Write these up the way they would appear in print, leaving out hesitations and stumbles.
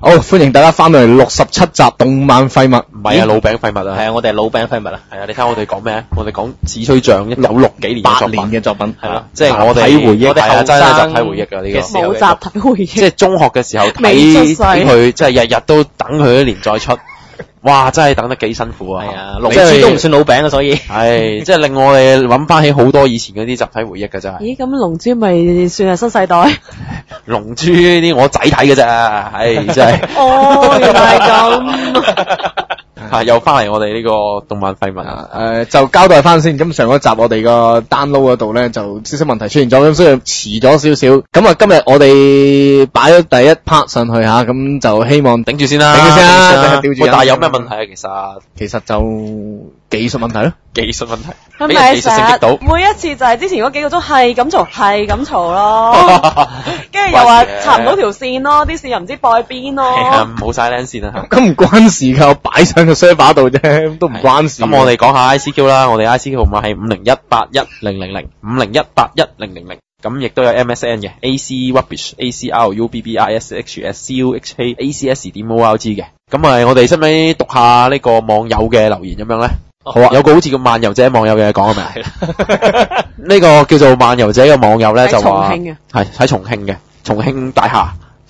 好，歡迎大家翻到嚟67集動漫廢物， 唔係啊，老餅廢物啊， 係啊，我哋係老餅廢物啊， 係啊，你睇我哋講咩？我哋講紫吹像1960幾年嘅作 8 品年嘅作品， 係啦，即係我哋集體回憶我哋係啊，真係集體回憶㗎呢個。 冇集體回憶， 即係中學嘅時候未出世睇佢，即係日日都等佢啲連載出，哇！真係等得幾辛苦啊！ 係啊，龍珠都唔算老餅啊，所以係即係令我哋諗翻起好多以前嗰啲集體回憶㗎真係。 咦，咁龍珠咪算係新世代？ 龍珠呢啲我仔睇嘅咋，係真係。 哦，原來係咁。 又翻嚟我哋呢個動漫廢物啊！ 就交代翻先。咁上一集我哋個 download 嗰度咧就少少問題出現咗，咁所以遲咗少少。咁啊，今日我哋擺咗第一 part 上去吓，咁就希望頂住先啦， 頂住先啦， 頂住。但係有咩問題啊？其實就技術問題咯， 技術問題。 係咪技術性擊倒？ 每一次就係之前嗰幾個鐘係咁嘈咯，跟住又話插唔到條線咯，啲線又唔知播喺邊咯。 冇晒靚線啊！ 咁唔關事㗎，我擺上個 server 度啫，都唔關事。 咁我哋講下 ICQ 啦，我哋 ICQ 號碼係50181000 50181000，咁亦都有 MSN 嘅 AC Rubbish ACRUBBISHSCUHA ACS.ORG 嘅。咁我哋使唔使讀下呢個網友嘅留言咁樣咧？好啊，有個好似叫漫遊者網友嘅講係咪？呢個叫做漫遊者嘅網友咧就話係喺重慶嘅重慶大廈。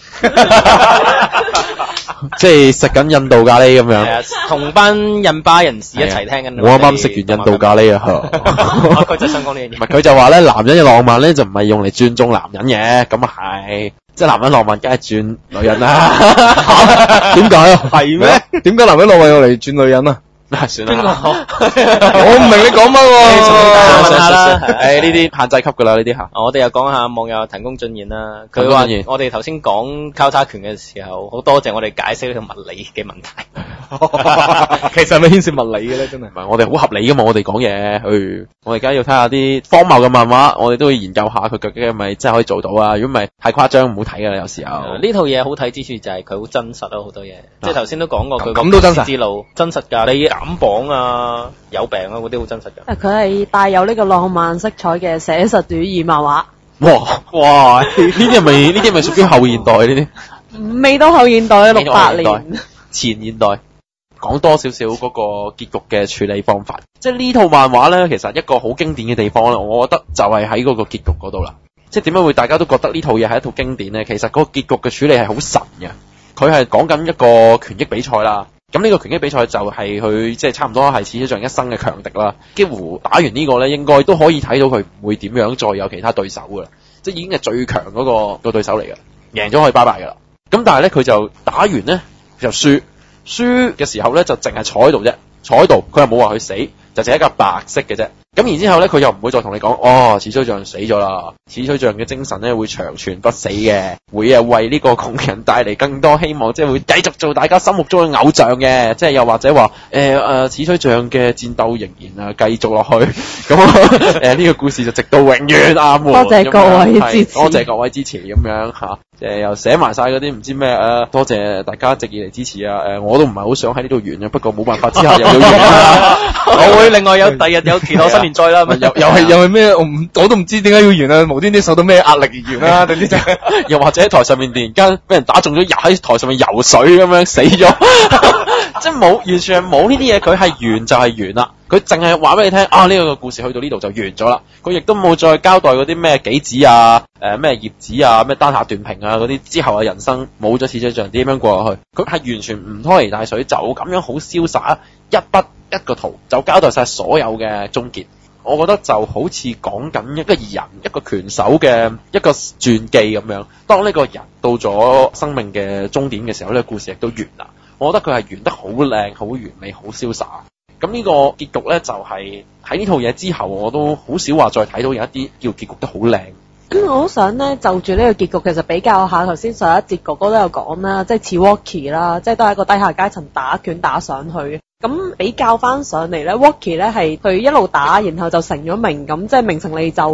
即係食緊印度咖喱咁樣， 係啊，同班印巴人士一齊聽緊。 我啱啱食完印度咖喱啊！ 佢就想講呢樣嘢。 唔係佢就話咧，男人嘅浪漫咧就唔係用嚟轉中男人嘅，咁啊係，即係男人浪漫梗係轉女人啦。 點解啊？ 係咩？ 點解男人浪漫用嚟轉女人啊？ 算啦， 我唔明你講乜喎。 問下啦， 呢啲限制級噶啦，呢啲吓。 我哋又講下網友騰公進言啦。佢話我哋頭先講交叉拳嘅時候，好多謝我哋解釋呢個物理嘅問題。 其實係咪牽涉物理嘅咧？真係唔係，我哋好合理噶嘛，我哋講嘢，我哋而家要睇下啲荒謬嘅漫畫，我哋都要研究下佢究竟係咪真係可以做到啊？如果唔係太誇張，唔好睇噶啦，有時候。 呢套嘢好睇之處就係佢好真實咯，好多嘢。即係頭先都講過佢咁都真實之路，真實㗎。你減磅啊、有病啊嗰啲好真實㗎。 佢係帶有呢個浪漫色彩嘅寫實主義漫畫。 哇！呢啲係咪屬於後現代呢啲？ 未到後現代，68年前現代。講多少少嗰個結局嘅處理方法，即係呢套漫畫咧，其實一個好經典嘅地方咧，我覺得就係喺嗰個結局嗰度啦。即係點解會大家都覺得呢套嘢係一套經典咧？其實嗰個結局嘅處理係好神嘅，佢係講緊一個拳擊比賽啦。咁呢個拳擊比賽就係佢即係差唔多係似咗像一生嘅強敵啦。幾乎打完呢個咧，應該都可以睇到佢唔會點樣再有其他對手噶啦，即係已經係最強嗰個對手嚟噶，贏咗可以拜拜噶啦。咁但係咧佢就打完咧就輸嘅時候咧就淨係坐喺度啫，坐喺度佢又冇話佢死，就淨係一架白色嘅啫。咁然之後咧佢又唔會再同你講，紫吹像死咗啦，紫吹像嘅精神咧會長存不死嘅，會為呢個窮人帶嚟更多希望，即係會繼續做大家心目中嘅偶像嘅，即係又或者話紫吹像嘅戰鬥仍然繼續落去，咁呢個故事就直到永遠啊！多謝各位支持， 多謝各位支持咁樣嚇，又寫埋晒嗰啲唔知咩多謝大家一直以嚟支持啊！我都唔係好想喺呢度完嘅，不過冇辦法之下又要完啦。 我會另外有第日有其他新年再啦， 又係咩？我都唔知點解要完啊！無端端受到咩壓力而完啦？定之又或者喺台上面突然間俾人打中咗，喺台上面游水咁樣死咗，即係冇完全係冇呢啲嘢，佢係完就係完啦。佢淨係話俾你聽呢個故事去到呢度就完咗啦。佢亦都冇再交代嗰啲咩紀子啊、咩葉子啊、咩丹下斷平啊嗰啲之後嘅人生冇咗紫吹像點樣過落去。佢係完全唔拖泥帶水，就咁樣好瀟灑，一筆一個圖就交代晒所有嘅終結。我覺得就好似講緊一個人一個拳手嘅一個傳記咁樣。當呢個人到咗生命嘅終點嘅時候，呢個故事亦都完啦。我覺得佢係完得好靚、好完美、好瀟灑。咁呢個結局咧就係喺呢套嘢之後，我都好少話再睇到有一啲叫結局得好靚。 我好想咧就住呢個結局，其實比較下頭先上一節哥哥都有講啦，即係似 Walkie 啦，即係都係一個低下階層打拳打上去。咁比較翻上嚟咧 ，Walkie 咧係佢一路打，然後就成咗名咁，即係名成利就噶嘛。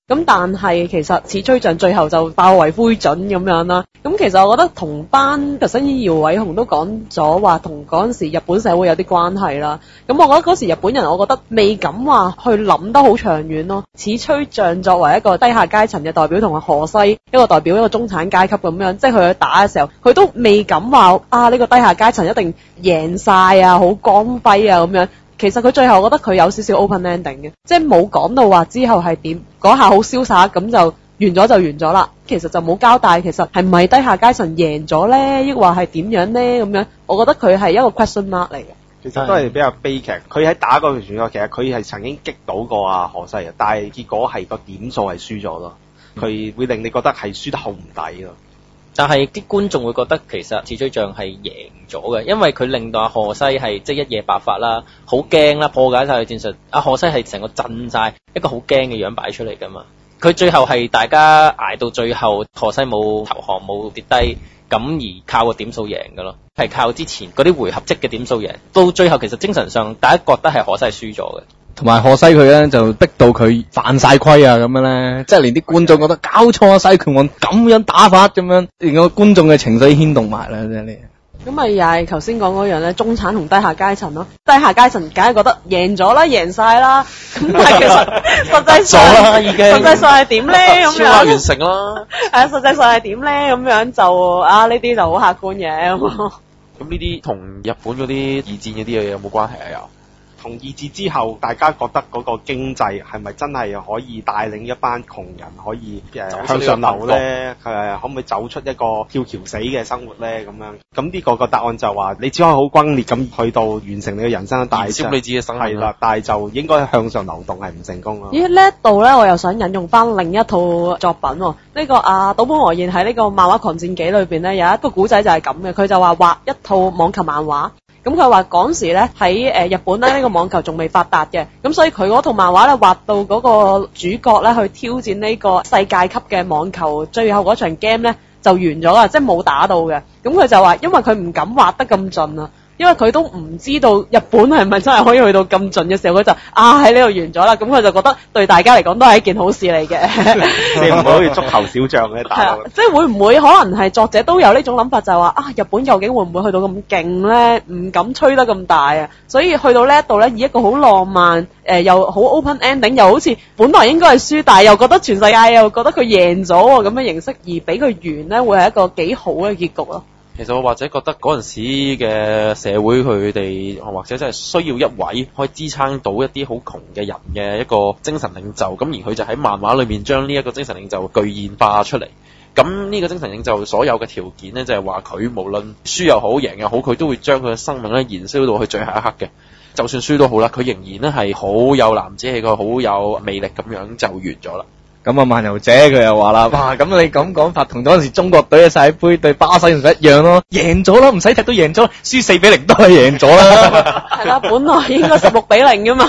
咁但係其實此吹像最後就爆為灰燼咁樣啦。咁其實我覺得同班頭先姚偉雄都講咗話，同嗰陣時日本社會有啲關係啦。咁我覺得嗰時日本人，我覺得未敢話去諗得好長遠咯。此吹像作為一個低下階層嘅代表，同埋河西一個代表一個中產階級咁樣，即係佢去打嘅時候，佢都未敢話呢個低下階層一定贏晒啊，好光輝啊咁樣。其實佢最後我覺得佢有少少 open ending 嘅，即係冇講到話之後係點，嗰下好瀟灑咁就完咗就完咗啦。其實就冇交代，其實係唔係低下階層贏咗呢？抑或係點樣呢？咁樣，我覺得佢係一個 question mark 嚟嘅。 其實都係比較悲劇。佢喺打嗰條選賽，其實佢係曾經擊倒過河西嘅，但係結果係個點數係輸咗咯。佢會令你覺得係輸得好唔抵咯。 但係啲觀眾會覺得其實此吹像係贏咗嘅，因為佢令到阿河西係即係一夜白髮啦，好驚啦，破解晒佢戰術。阿河西係成個震晒，一個好驚嘅樣擺出嚟噶嘛。佢最後係大家捱到最後，河西冇投降冇跌低，咁而靠個點數贏嘅咯，係靠之前嗰啲回合積嘅點數贏。到最後其實精神上大家覺得係河西係輸咗嘅。 同埋河西佢咧就逼到佢犯晒規啊咁樣咧，即係連啲觀眾覺得搞錯啊，西拳王咁樣打法咁樣，連個觀眾嘅情緒牽動埋啦，真係。 咁咪又係頭先講嗰樣咧，中產同低下階層咯。低下階層梗係覺得贏咗啦，贏晒啦。咁但係其實實際上實際上係點咧？咁樣超額完成啦。 係實際上係點咧？咁樣就呢啲就好客觀嘅。 咁呢啲同日本嗰啲二戰嗰啲嘢有冇關係啊？又？ 同二戰之後，大家覺得嗰個經濟係咪真係可以帶領一班窮人可以向上流咧？可唔可以走出一個跳橋死嘅生活咧？咁樣咁呢個答案就話，你只可以好轟烈咁去到完成你嘅人生嘅大燒你自己嘅生活。 係啦，但係就應該向上流動係唔成功咯。 咦？呢一度咧，我又想引用翻另一套作品喎。呢個島本和彥喺呢個漫畫狂戰記裏邊咧，有一個古仔就係咁嘅，佢就話畫一套網球漫畫。咁佢話嗰時咧喺日本咧呢個網球仲未發達嘅，咁所以佢嗰套漫畫咧畫到嗰個主角咧去挑戰呢個世界級嘅網球，最後嗰場 game 咧就完咗啦，即係冇打到嘅。咁佢就話因為佢唔敢畫得咁盡啊，因為佢都唔知道日本係咪真係可以去到咁盡嘅時候，佢就喺呢度完咗啦。咁佢就覺得對大家嚟講都係一件好事嚟嘅。 你唔好似足球小將嘅打到。 即係會唔會可能係作者都有呢種諗法，就係話日本究竟會唔會去到咁勁咧？唔敢吹得咁大啊！所以去到呢一度咧，以一個好浪漫又好 open ending， 又好似本來應該係輸，但係又覺得全世界又覺得佢贏咗喎咁嘅形式，而俾佢完咧，會係一個幾好嘅結局咯。 其實我或者覺得嗰陣時嘅社會佢哋或者真係需要一位可以支撐到一啲好窮嘅人嘅一個精神領袖，咁而佢就喺漫畫裏面將呢一個精神領袖具現化出嚟。咁呢個精神領袖所有嘅條件呢，就係話佢無論輸又好贏又好，佢都會將佢嘅生命咧燃燒到去最後一刻嘅。就算輸都好啦，佢仍然咧係好有男子氣概，好有魅力，咁樣就完咗啦。 咁啊，漫遊者佢又話啦，哇！咁你咁講法，同嗰陣時中國隊嘅世界盃對巴西唔一樣咯，贏咗啦，唔使踢都贏咗，輸4-0都係贏咗啦。 係啦，本來應該16-0噶嘛。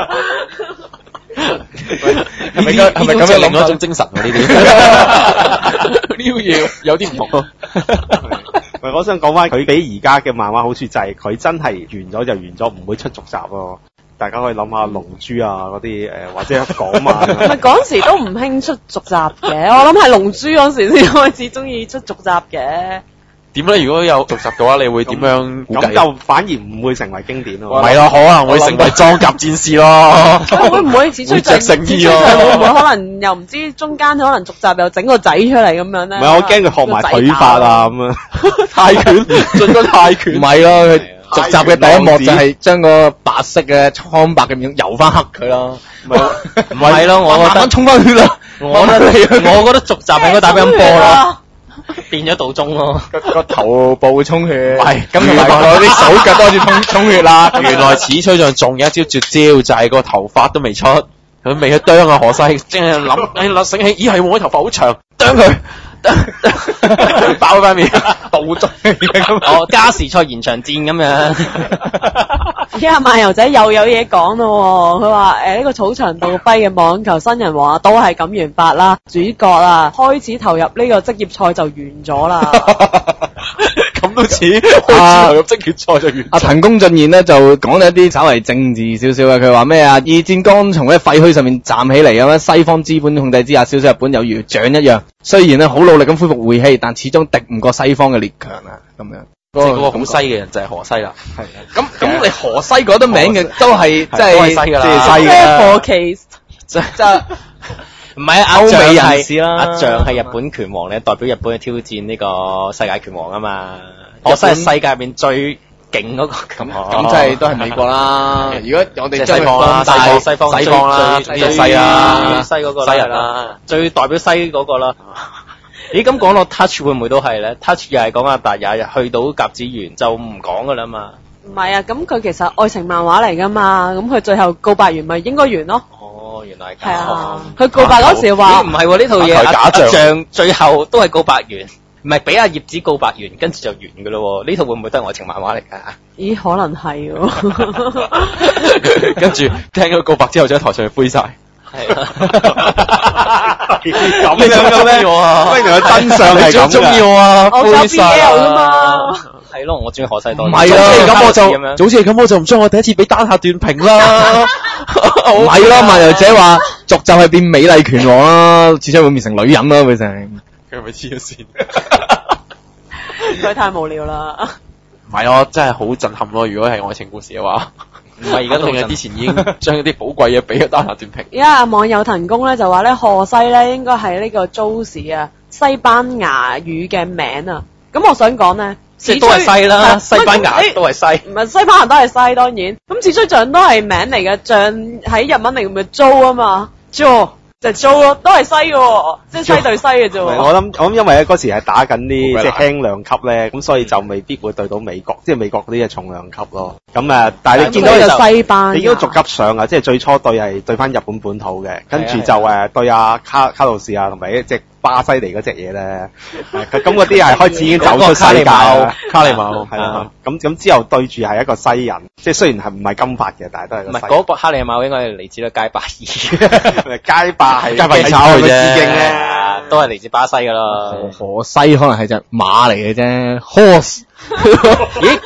係咪咁樣另一種精神啊？呢啲呢啲嘢有啲唔同。 我想講翻佢比而家嘅漫畫好處就係佢真係完咗就完咗，唔會出續集咯。大家可以諗下龍珠啊嗰啲或者港漫。唔係嗰時都唔興出續集嘅，我諗係龍珠嗰時先開始中意出續集嘅。 點咧？如果有續集嘅話，你會點樣估計？ 咁就反而唔會成為經典咯。 唔係咯，可能會成為裝甲戰士咯。 會唔會只出着成衣咯？會唔會可能又唔知中間可能續集又整個仔出嚟咁樣咧？ 唔係，我驚佢學埋腿法啊咁樣。 泰拳進咗泰拳。 唔係咯，佢續集嘅第一幕就係將個白色嘅蒼白嘅面油翻黑佢咯。 唔係咯，我覺得慢慢衝翻血啦。 我覺得續集應該打乒乓波啦。變咗道中咯， 個頭部充血， 係咁同埋嗰啲手腳都開始充血啦。 原來此吹像仲有一招絕招，就係個頭髮都未出，佢未去啄啊河西，即係諗醒起，咦係我啲頭髮好長，啄佢，爆塊面，道中哦加時賽延長戰咁樣。 而家漫遊仔又有嘢講咯，佢話呢個草場道跛嘅網球新人王都係咁完法啦，主角開始投入呢個職業賽就完咗啦。 咁都似開始入職決賽就完。 阿滕公進彥咧就講咗一啲稍為政治少少嘅，佢話咩啊？二戰剛從咧廢墟上面站起嚟咁樣，西方資本控制之下，小小日本有如象一樣。雖然咧好努力咁恢復晦氣，但始終敵唔過西方嘅列強啊，咁樣。 即係嗰個好西嘅人就係河西啦。 係啊，咁你河西嗰啲名嘅都係即係都係西㗎啦即係西㗎啦。 For case 即係唔係阿歐美象人士啦阿象係日本拳王咧，代表日本去挑戰呢個世界拳王啊嘛。我真係世界入邊最勁嗰個拳王。 咁即係都係美國啦。如果我哋即係西方啦， 西方西方啦， 最呢個西啊， 西嗰個啦西人啦。 最代表西嗰個啦。咦，咁講落 Touch 會唔會都係咧 ？Touch 又係講阿達也去到甲子園就唔講噶啦嘛。 唔係啊，咁佢其實愛情漫畫嚟噶嘛，咁佢最後告白完咪應該完咯。 哦，原來係啊，佢告白嗰時話咦唔係喎，呢套嘢假象阿象最後都係告白完，唔係俾阿葉子告白完，跟住就完噶咯喎。呢套會唔會都係愛情漫畫嚟㗎？ 咦，可能係喎。 跟住聽咗告白之後，就喺台上面灰晒。 係啦。 咁你中唔中意我啊？ 原來真相係咁㗎中意我啊？ 我搞灰晒 BL 噶啊！ 嘛。 係咯，我中意河西多啲。 唔係啊咁我就咁樣早知係咁，我就唔將我第一次俾丹下斷平啦。 唔係咯，漫遊者話續就係變美麗拳王啦，始終會變成女人啦，會成。 佢係咪黐咗線？ 佢太無聊啦。 唔係咯，真係好震撼咯！如果係愛情故事嘅話， 唔係而家肯定係之前已經將啲寶貴嘢俾咗丹下斷平。 而家網友騰公咧就話咧，河西咧應該係呢個 Josie 啊，西班牙語嘅名啊。咁我想講咧， 即係都係西啦， 係西班牙誒都係西。 唔係西班牙都係西，當然。咁似水象都係名嚟嘅，象喺日文嚟咪租啊嘛，租就租咯，都係西嘅喎，即係西對西嘅啫喎。 我諗因為咧嗰時係打緊啲好鬼難即係輕量級咧，咁所以就未必會對到美國，即係美國嗰啲係重量級咯。咁但係你見到咁就就西班牙你見到逐級上啊，即係最初對翻日本本土嘅，跟住就對阿卡路士啊，同埋一隻巴西嚟嗰隻嘢咧，咁嗰啲係開始已經走出世界啦。 卡利馬係啦，咁之後對住係一個西人，即係雖然係唔係金髮嘅，但係都係唔係個西嗰個哈利馬應該係嚟自咧街霸二， 人。街霸係街霸二炒嘅啫致敬咧。 都係嚟自巴西噶啦。 河西可能係隻馬嚟嘅啫，horse。 咦？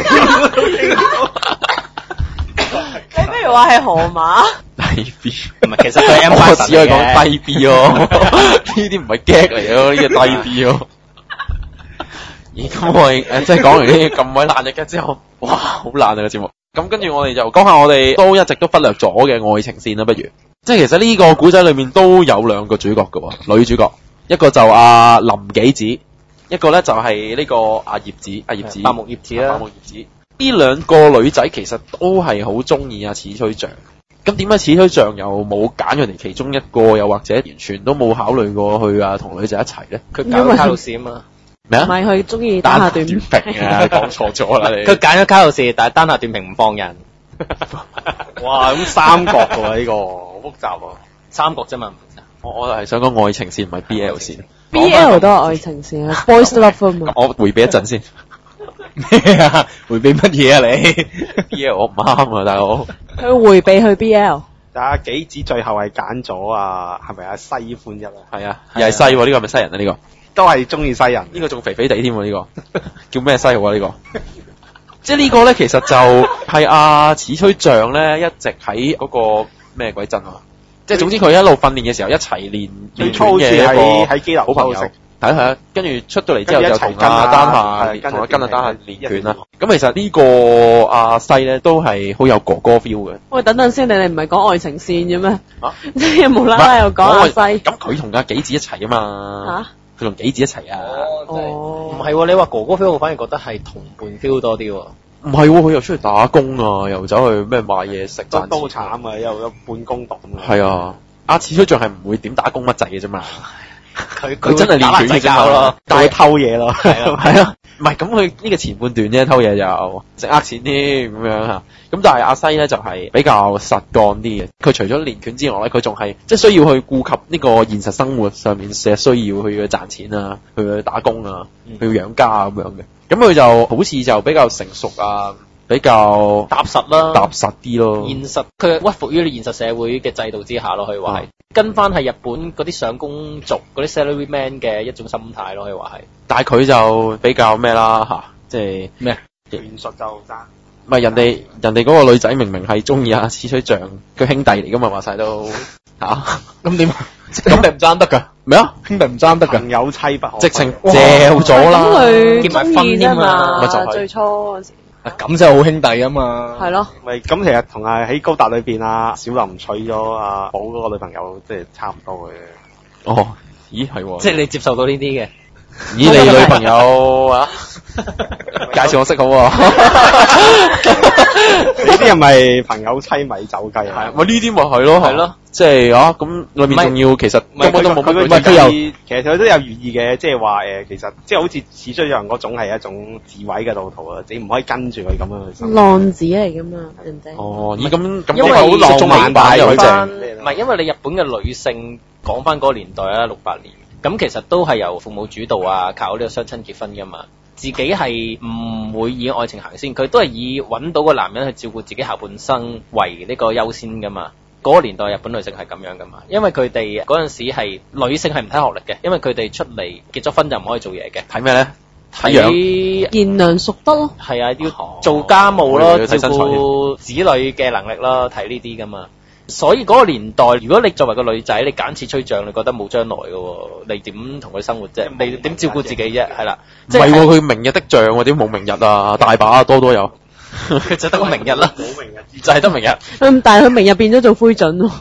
你不如話係河馬。 低 B， 唔係，其實佢係 M 我只可以講低 B 咯，呢啲唔係 gag 嚟咯，呢個低 B 咯。咦，咁我哋即係講完呢啲咁鬼爛嘅 gag 之後，哇，好爛啊個節目。咁跟住我哋就講下我哋都一直都忽略咗嘅愛情線啦，不如。即係其實呢個古仔裏面都有兩個主角嘅喎，女主角，一個就阿林紀子，一個咧就係呢個阿葉子， 白木葉子啦白木葉子。呢兩個女仔其實都係好中意阿矢吹象。咁點解矢吹象又冇揀佢哋其中一個，又或者完全都冇考慮過去同女仔一齊咧？ 佢揀咗卡路士啊嘛。 咩啊？ 唔係佢中意打下短平啊！講錯咗啦你。 佢揀咗卡路士，但係單下斷平唔放人。 哇，咁三角嘅喎呢個，好複雜喎。 三角啫嘛。 我係想講愛情線，唔係 BL 線。 BL 都係愛情線啊，boys love 啊嘛。 我回避一陣先。 咩啊？回避乜嘢啊你？ BL 我唔啱啊，大佬。 佢迴避去 BL。 但阿紀子最後係揀咗啊，係咪啊西歡一啊？ 係啊，又係西喎，呢個係咪西人啊？呢個都係中意西人。 呢個仲肥肥地添喎，呢個叫咩西好啊？呢個即係呢個咧，其實就係阿矢吹象咧，一直喺嗰個咩鬼鎮啊？即係總之佢一路訓練嘅時候一齊練最初好似嘅一喺個基流好朋友。 識。 係啊，跟住出到嚟之後就同跟住一齊阿丹夏跟同阿跟阿丹夏練拳啦一。 咁其實呢個阿西咧都係好有哥哥 feel 嘅。 喂，等等先，你哋唔係講愛情線嘅咩？ 啊即係無啦啦又講阿西。 咁佢同阿紀子一齊啊嘛。佢同紀子一齊啊。 哦唔係喎，你話哥哥 feel，我反而覺得係同伴 feel 多啲喎。 唔係喎，佢又出去打工啊，又走去咩買嘢食賺錢。 都慘啊，又有半工讀咁樣。 係啊，阿矢吹象係唔會點打工乜滯嘅啫嘛。 佢佢真係練拳嘅啫嘛咯， 但係偷嘢咯。 係啊，唔係咁佢呢個前半段啫，偷嘢就食呃錢添咁樣嚇。咁但係阿西咧就係比較實幹啲嘅。佢除咗練拳之外咧，佢仲係即係需要去顧及呢個現實生活上面嘅需要，去賺錢啊，去打工啊，去養家啊咁樣嘅。咁佢就好似就比較成熟啊，比較踏實啦， 踏實啲咯。 現實佢屈服於現實社會嘅制度之下咯，可以話係跟翻係日本嗰啲上工族嗰啲 salaryman 嘅一種心態咯，可以話係。 但係佢就比較咩啦嚇， 即係咩？ 拳術就爭。 唔係人哋嗰個女仔明明係中意阿史吹象，佢兄弟嚟噶嘛，話晒都嚇。 咁點啊？兄弟唔爭得㗎？ 咩啊？ 兄弟唔爭得㗎？ 朋友妻不可。 直情嚼咗啦。 咁佢結埋中意啫婚添嘛嘛， 咪就係最初嗰陣時。 咁先係好兄弟啊嘛。 係咯， 咪咁其實同喺高達裏邊啊，小林娶咗阿寶嗰個女朋友，即係差唔多嘅。 哦，咦係喎。 即係你接受到呢啲嘅。 以你女朋友啊，介紹我識好喎。 呢啲係咪朋友妻米酒雞啊？ 咪呢啲咪係咯， 係咯， 即係啊咁裏面仲要其實根本都冇乜佢佢有其實佢都有寓意嘅，即係話其實即係好似史追象嗰種係一種智慧嘅道途啊，你唔可以跟住佢咁樣去生活。 浪子嚟噶嘛，人哋。 哦，咦咁因為好浪漫版又好翻正。 唔係因為你日本嘅女性講翻嗰個年代啦，68年，咁其實都係由父母主導啊，靠呢個雙親結婚噶嘛。自己係唔會以愛情行先，佢都係以揾到個男人去照顧自己下半生為呢個優先噶嘛。嗰個年代日本女性係咁樣噶嘛，因為佢哋嗰陣時係女性係唔睇學歷嘅，因為佢哋出嚟結咗婚就唔可以做嘢嘅。 睇咩咧？睇樣。 睇賢良淑德咯， 係啊，要做家務咯，照要睇身材顧子女嘅能力咯，睇呢啲噶嘛。所以嗰個年代，如果你作為個女仔，你揀次吹象，你覺得冇將來嘅喎，你點同佢生活啫？你點照顧自己啫？係啦， 唔係喎，佢明日的象喎，點冇明日啊？大把啊，多有。 佢就得個明日啦， 冇明日之就係得明日。 但係佢明日變咗做灰燼咯。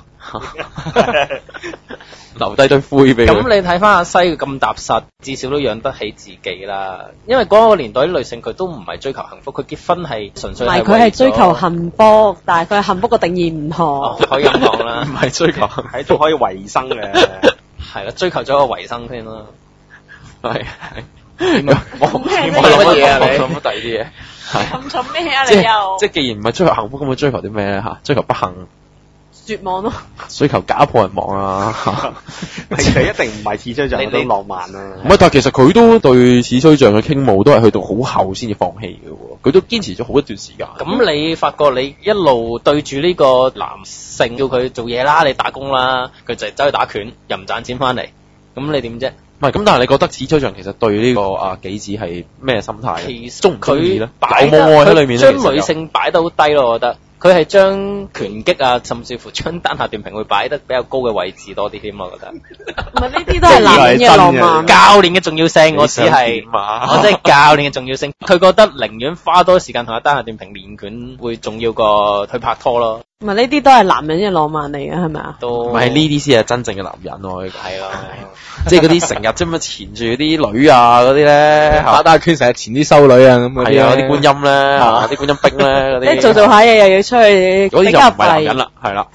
留低堆灰俾佢。 咁你睇翻阿西佢咁踏實，至少都養得起自己啦。因為嗰個年代啲女性佢都唔係追求幸福，佢結婚係純粹唔係佢係追求幸福，但係佢係幸福嘅定義唔哦同。 可以咁講啦， 唔係追求， 係一種可以維生嘅。 係啦，追求咗個維生先啦。 係我咩啫我諗乜嘢啊你？ 諗乜第二啲嘢？係咁做咩啊？ 即係你又即係，既然唔係追求幸福，咁佢追求啲咩咧？嚇，追求不幸， 絕望咯。 追求家破人亡啊！ 其實一定唔係史追象嗰種浪漫啊。 唔係，但係其實佢都對史吹象嘅傾慕都係去到好後先至放棄嘅喎，佢都堅持咗好一段時間。 咁你發覺你一路對住呢個男性叫佢做嘢啦，你打工啦，佢就走去打拳，又唔賺錢翻嚟，咁你點啫？ 唔係咁，但係你覺得史吹象其實對呢個紀子係咩心態咧？ 其實中唔中意咧？ 擺有冇愛喺裏面咧？ 將女性擺得好低咯，我覺得佢係將拳擊啊，甚至乎將單下斷平會擺得比較高嘅位置多啲添，我覺得。 唔係呢啲都係男人嘅浪漫。 教練嘅重要性，我只係我即係教練嘅重要性。佢覺得寧願花多時間同阿單下斷平練拳會重要過去拍拖咯。 唔係呢啲都係男人嘅浪漫嚟嘅，係咪啊？ 都唔係呢啲先係真正嘅男人咯， 係咯。 即係嗰啲成日即係咁纏住啲女啊嗰啲咧， 打拳成日纏啲修女啊咁嗰啲係啊，啲觀音咧，啲觀音兵咧嗰啲， 即係做下嘢又要出去嗰啲就比較唔係男人啦，係啦。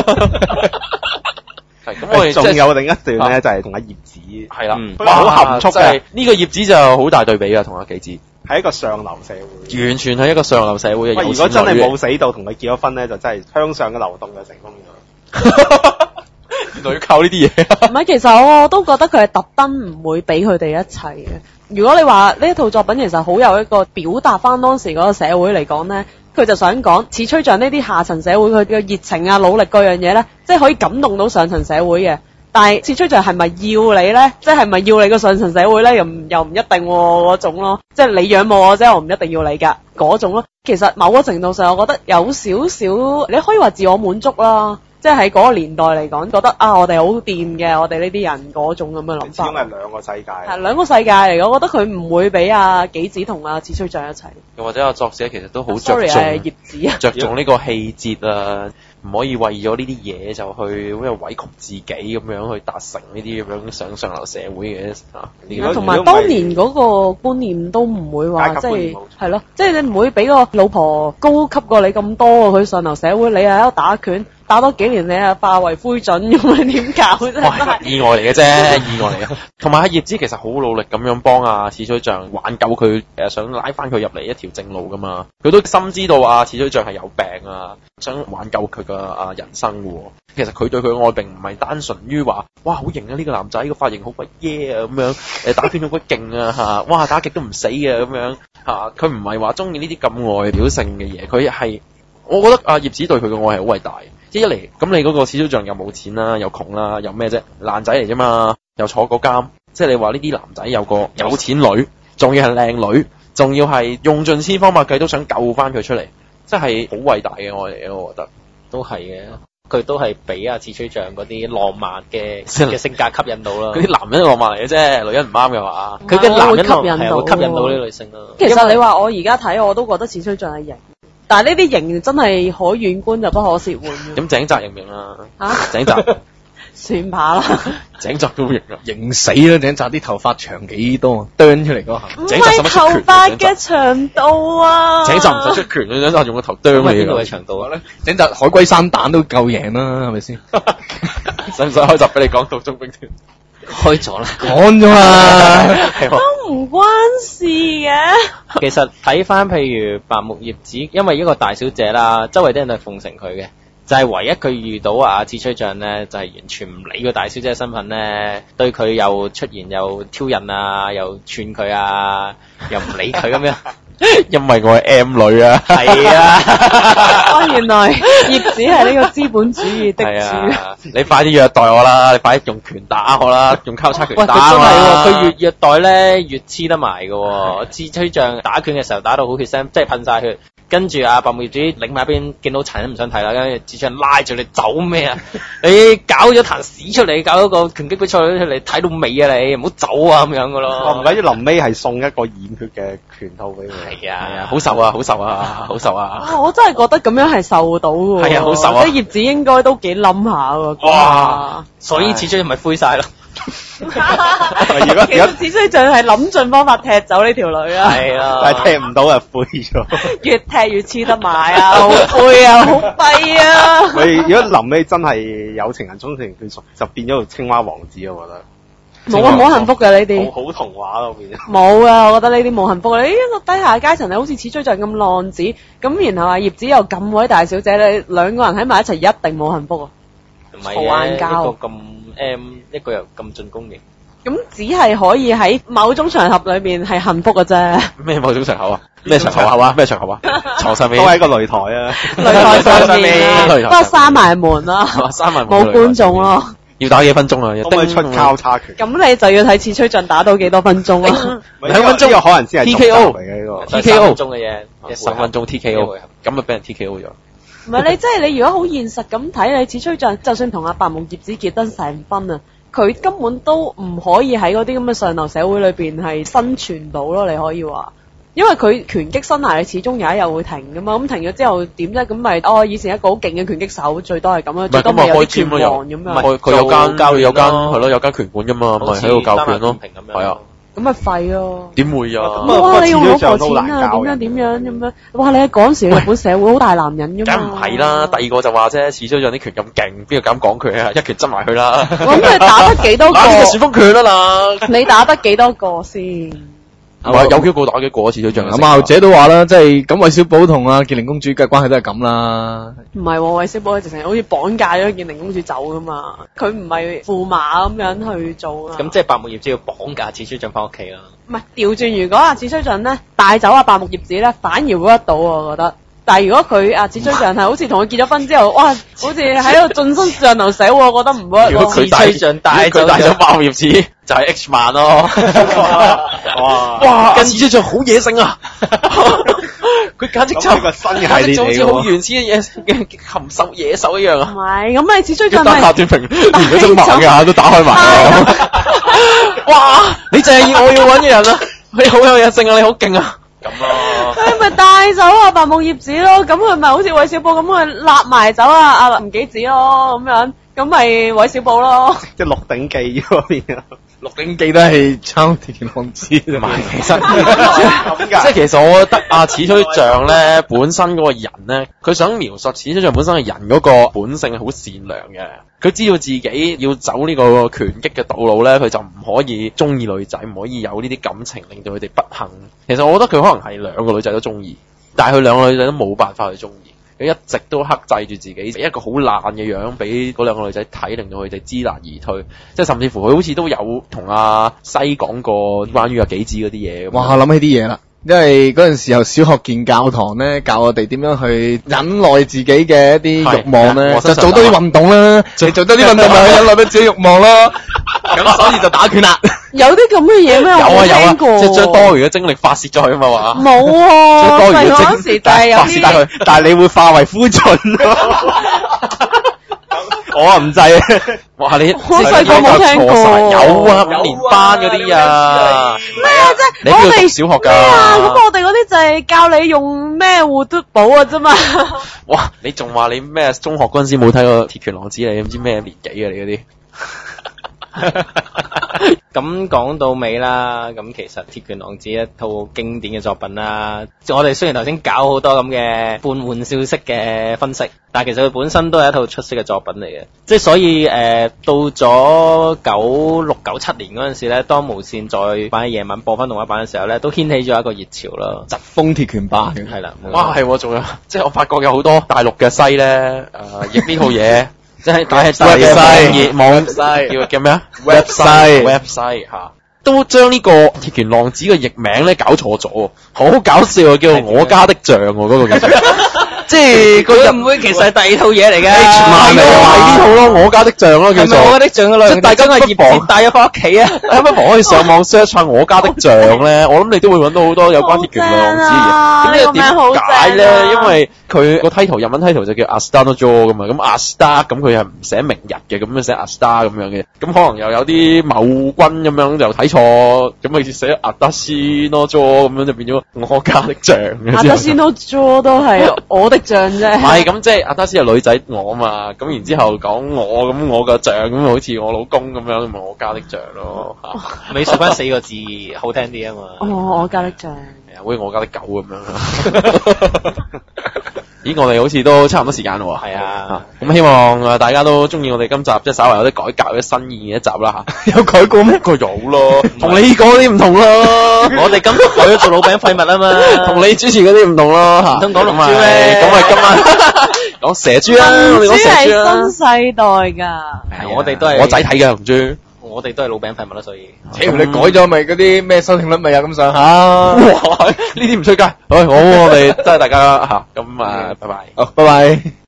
係咁，我哋仲有另一段咧，就係同阿葉子係啦， 哇好含蓄嘅真係呢個葉子就好大對比啊，同阿紀子係一個上流社會。 完全係一個上流社會嘅喂， 有如果錢女嘅。 真係冇死到同佢結咗婚咧，就真係向上嘅流動就成功咗。 原來要靠呢啲嘢。 唔係，其實我都覺得佢係特登唔會俾佢哋一齊嘅。如果你話呢一套作品其實好有一個表達翻當時嗰個社會嚟講呢，佢就想講似吹象呢啲下層社會佢嘅熱情啊、努力嗰樣嘢呢，即係可以感動到上層社會嘅。但係似吹象係咪要你呢？即係咪要你個上層社會呢？又唔一定嗰種咯。即係你仰慕我啫，我唔一定要你㗎嗰種咯。其實某個程度上，我覺得有少少你可以話自我滿足啦。即係喺嗰個年代嚟講，覺得啊，我哋好掂嘅，我哋呢啲人嗰種咁嘅諗法。 始終係兩個世界。 係兩個世界嚟嘅，我覺得佢唔會俾阿紀子同阿紫吹象一齊。 又或者阿作者其實都好着 Sorry 係葉重子啊， 着重呢個氣節啊，唔可以為咗呢啲嘢就去好似委屈自己咁樣去達成呢啲咁樣上流社會嘅啊。 同埋當年嗰個觀念都唔會話即係階級觀念冇錯係咯，即係你唔會俾個老婆高級過你咁多喎，佢上流社會，你係喺度打拳。打多幾年你啊化為灰燼咁，你點搞啫？ 哇！意外嚟嘅啫，意外嚟嘅。同埋阿葉子其實好努力咁樣幫阿史吹象挽救佢，想拉翻佢入嚟一條正路噶嘛。佢都深知道阿史吹象係有病啊，想挽救佢嘅人生嘅喎。其實佢對佢嘅愛並唔係單純於話，哇好型啊呢個男仔，個髮型好鬼耶啊咁樣，打拳好鬼勁啊嚇，哇打極都唔死啊咁樣嚇。佢唔係話中意呢啲咁外表性嘅嘢，佢係我覺得阿葉子對佢嘅愛係好偉大。即係一嚟，咁你嗰個史吹象又冇錢啦，又窮啦，又咩啫？爛仔嚟啫嘛，又坐過監。即係你話呢啲男仔有個有錢女，仲要係靚女， 仲要係用盡千方百計都想救翻佢出嚟，真係好偉大嘅愛嚟嘅，我覺得。 都係嘅，佢都係俾阿志吹象嗰啲浪漫嘅性格吸引到啦。 嗰啲男人浪漫嚟嘅啫，女人唔啱嘅話。 佢嘅男人吸引到， 會吸引到啲女性咯。 其實你話我而家睇我都覺得志吹象係型，但係呢啲型真係可遠觀就不可褻玩嘅。 咁井澤型唔型啊？ 嚇井澤算吧啦， 井澤都型啊！ 型死啦！井澤啲頭髮長幾多，啄出嚟嗰下。 唔係頭髮嘅長度啊！ 井澤唔使出拳，井澤用個頭啄你邊度嘅㗎。 長度啊？ 井澤海龜生蛋都夠贏啦，係咪先？ 使唔使開集俾你講到中兵團？ 開咗啦， 講咗啦。 係喎都唔關事嘅。 其實睇翻譬如白木葉子，因為一個大小姐啦，周圍啲人都係奉承佢嘅，就係唯一佢遇到阿志吹象咧，就係完全唔理個大小姐嘅身份咧，對佢又出言又挑釁啊，又串佢啊，又唔理佢咁樣。 因為我係 M 女啊。 係啊， 哦，原來葉子係呢個資本主義的係主。 啊，你快啲虐待我啦！你快啲用拳打我啦，用交叉拳喂，佢打我真係喎， 啦！ 佢越虐待咧越黐得埋嘅喎。志吹象打拳嘅時候打到好血腥，即係噴晒血。跟住啊，白木葉子擰埋一邊，見到塵都唔想睇啦。跟住志吹象拉住你走咩啊？你搞咗壇屎出嚟，搞咗個拳擊比賽出嚟，睇到尾啊你，唔好走啊咁樣嘅咯。 唔緊要，臨尾係送一個染血嘅拳套俾佢。 係啊， 係啊，好受啊，好受啊，好受啊！ 啊！我真係覺得咁樣係受到嘅喎。 係啊好受啊即係葉子應該都幾冧下喎。 哇！ 所以志吹象咪灰晒咯。 而家其實志吹象係諗盡方法踢走呢條女啊。 係啊， 但係踢唔到就灰咗。 越踢越黐得埋啊！好灰啊！好弊啊！ 佢如果臨尾真係有情人終成眷屬，就變咗做青蛙王子，我覺得。 冇啊！冇幸福嘅呢啲。 好童話咯，變咗。 冇啊！我覺得呢啲冇幸福。你一個低下階層，你好似始終就係咁浪子，咁然後阿葉子又咁鬼大小姐，你兩個人喺埋一齊一定冇幸福啊！ 唔係嘈眼嘅，一交個咁 M，一個又咁進攻型。 咁只係可以喺某種場合裏面係幸福嘅啫。 咩某種場合啊？咩場合啊？咩場合啊？床上面都係一個擂台啊！ 擂台上面啊， 擂台不過閂埋門啦， 三萬冇觀眾咯。 要打幾分鐘啊？ 可唔可以出交叉拳？ 咁你就要睇次吹象打到幾多分鐘啦。 兩分鐘呢個可能先係 TKO 嚟嘅呢個。 TKO 3分鐘嘅嘢， 3分鐘 TKO，咁咪俾人 TKO 咗。 唔係你即係你如果好現實咁睇，你次吹象就算同阿白木葉子結得成婚啊，佢根本都唔可以喺嗰啲咁嘅上流社會裏邊係生存到咯。你可以話，因為佢拳擊生涯始終有一日會停噶嘛。咁停咗之後點啫？咁咪以前一個好勁嘅拳擊手，最多係咁啦，最多咪有啲拳王咁樣。 佢有間係咯，有間拳館噶嘛，咪喺度教拳咯。係啊， 咁咪廢咯。 點會啊？ 哇！你用老婆錢啊？點樣咁樣？哇！你喺嗰陣時日本社會好大男人噶梗嘛？ 唔係啦，第二個就話啫，始終有啲拳咁勁，邊個敢講佢啊？一拳執埋佢啦！ 咁你打得幾多個？ 打呢個旋風拳啦！ 你打得幾多個先？ 唔係有幾個打幾個，始終像咁啊，姐都話啦，即係咁韋小寶同阿健靈公主嘅關係都係咁啦。 唔係喎，韋小寶直情好似綁架咗健靈公主走噶嘛，佢唔係駙馬咁樣去做啊。 咁即係白木葉子要綁架志吹象翻屋企啦。 唔係調轉，如果阿志吹象咧帶走阿白木葉子咧，反而會得到我覺得。但係如果佢阿志吹象係好似同佢結咗婚之後，哇，好似喺度晉身上流社會，我覺得唔會。 如果佢志吹象帶走佢帶咗爆葉子，就係 H 漫咯。哇！志吹象好野性啊！佢簡直就咁個新嘅系列就好似嚟好原始嘅野嘅禽獸野獸一樣唔啊！ 係，咁你志吹象打咪斷平，連嗰種盲嘅眼都打開埋啊！哇！你就係我要揾嘅人啊！你好有野性啊！你好勁啊！咁咯。 佢咪帶走阿白木葉子咯，咁佢咪好似韋小寶咁去揦埋走阿吳紀子咯，咁樣，咁咪韋小寶咯。 即係《鹿鼎記》嗰邊啊！ 《鹿鼎記》都係抄田浪子啫嘛。 其實咁㗎即係其實我覺得阿始吹象咧本身嗰個人咧，佢想描述始吹象本身嘅人嗰個本性係好善良嘅。佢知道自己要走呢個拳擊嘅道路咧，佢就唔可以中意女仔，唔可以有呢啲感情令到佢哋不幸。其實我覺得佢可能係兩個女仔都中意，但係佢兩個女仔都冇辦法去中意。佢一直都克制住自己，一個好爛嘅樣俾嗰兩個女仔睇，令到佢哋知難而退。即係甚至乎佢好似都有同阿西講過關於阿紀子嗰啲嘢。 哇！諗起啲嘢啦，因為嗰陣時候小學見教堂咧，教我哋點樣去忍耐自己嘅一啲慾望咧，就做多啲運動啦。你做多啲運動咪去忍耐到自己慾望咯。 咁所以就打拳啦。 有啲咁嘅嘢咩？ 有啊有啊， 我冇聽過即係將多餘嘅精力發泄咗去啊嘛話。 冇喎， 將多餘嘅嗰陣時就係有啲發泄得去。 但係你會化為灰燼我啊唔制啊。 哇！你我細個冇聽過錯晒有啊，5年班嗰啲啊。 咩啊啫？ 你邊度讀我哋小學㗎？ 咩啊？咁我哋嗰啲就係教你用咩護嘟寶啊啫嘛。 哇！你仲話你咩中學嗰陣時冇睇過《鐵拳浪子》，你唔知咩年紀啊？你嗰啲。 咁講到尾啦，咁其實《鐵拳浪子》一套經典嘅作品啦。我哋雖然頭先搞好多咁嘅半玩笑式嘅分析，但係其實佢本身都係一套出色嘅作品嚟嘅。即係所以到咗96、97年嗰陣時咧，當無線再擺喺夜晚播翻動畫版嘅時候咧，都掀起咗一個熱潮咯。 疾風鐵拳霸係啦， 哇，係喎，仲有，即係我發覺有好多大陸嘅西咧，譯呢套嘢，即係但係大陸嘅網頁叫咩啊 ？website 嚇，都將呢個鐵拳浪子嘅譯名咧搞錯咗，好搞笑啊！叫做我家的象喎，嗰個叫做，即係個會唔會其實係第二套嘢嚟嘅？ 係呢套咯，我家的象咯叫做。 係咪我家的象嘅內容？ 即係大家係葉不妨子帶咗翻屋企啊！ 不妨可以上網 search 下我家的象咧，我諗你都會揾到好多有關鐵拳浪子嘅嘢。咁點解咧？因為佢個 title 日文 title 就叫 Asta no Jo 噶嘛，咁 Asta 咁佢係唔寫明日嘅，咁樣寫 Asta 咁樣嘅，咁可能又有啲某君咁樣就睇錯，咁咪寫 Adashi no Jo 咁樣就變咗我家的象嘅。 阿德先都 draw 都係我的象啫。 係咁，即係Adashi係女仔我嘛，咁然之後講我咁我個象咁好似我老公咁樣，咪我家的象咯嚇。 美術翻4個字好聽啲啊嘛。 哦，我家的象。 係啊，好似我家的狗咁樣。咦，我哋好似都差唔多時間咯喎。 係啊， 咁希望大家都中意我哋今集，即係稍為有啲改革、有啲新意嘅一集啦嚇。 有改過咩？ 個有咯，同你講嗰啲唔同咯。 我哋今日改咗做老餅廢物啊嘛， 同你主持嗰啲唔同咯嚇。 唔通講龍珠咩？ 咁咪今晚講蛇豬啦，我哋講蛇豬啦。 龍珠係新世代㗎。 係我哋都係我仔睇嘅龍珠。 我哋都係老餅廢物啦，所以。 屌你改咗咪嗰啲咩收聽率咪有咁上下？ 哇！呢啲唔出街。好，我哋真係大家嚇，咁拜拜。 好，拜拜。